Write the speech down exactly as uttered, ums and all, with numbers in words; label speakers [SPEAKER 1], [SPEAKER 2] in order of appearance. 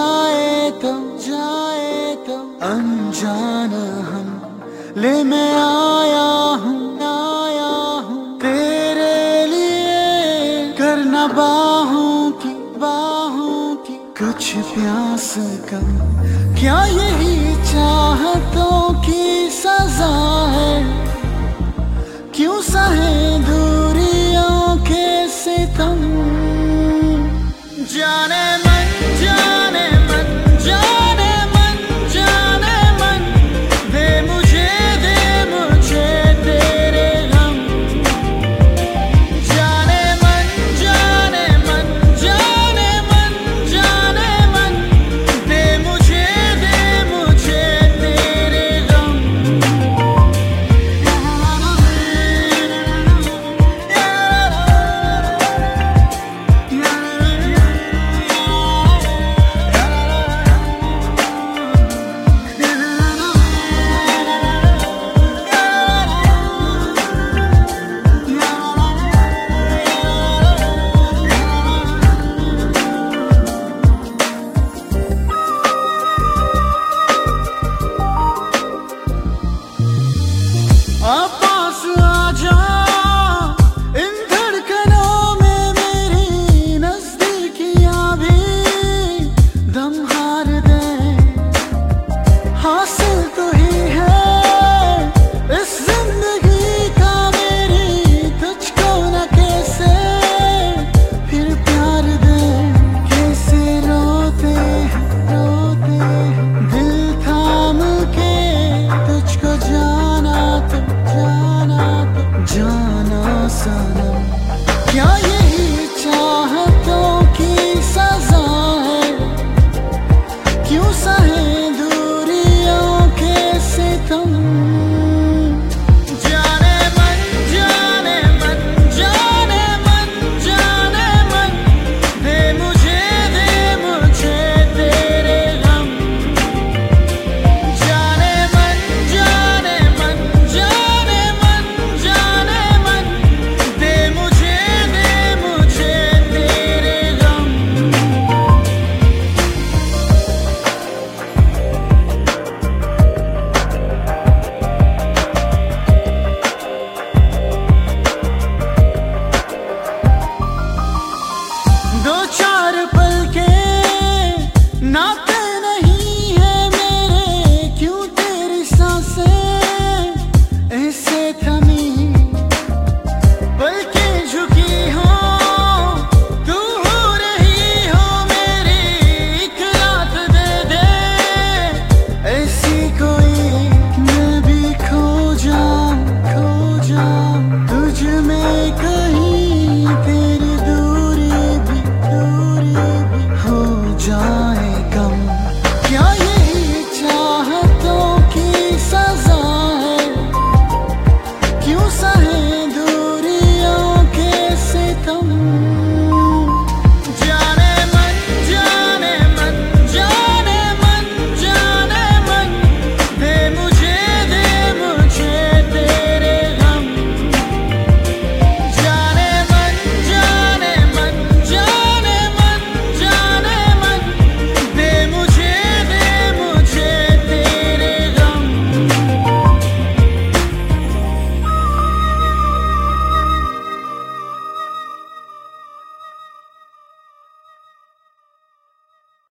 [SPEAKER 1] जाए तो जाए तो अनजान हम ले मैं आया हूँ आया हूँ तेरे लिए करना बाहों की बाहों की कुछ प्यास कम। क्या यही चाहतों की सजा है? क्यों सहे दूरियों के सितम? जाने मन जाने मन जाने मन जाने मन दे मुझे दे मुझे तेरे गम। जाने मन जाने मन जाने मन जाने मन दे मुझे दे मुझे तेरे गम। पास आ जा इन धड़कनों में मेरी नजदीकियां भी दम हार दे। हासिल तो ही है इस जिंदगी का मेरी तुझको न कैसे फिर प्यार दे। कैसे रोते रोते दिल थाम के तुझको जाना तो जाना तो जाना सा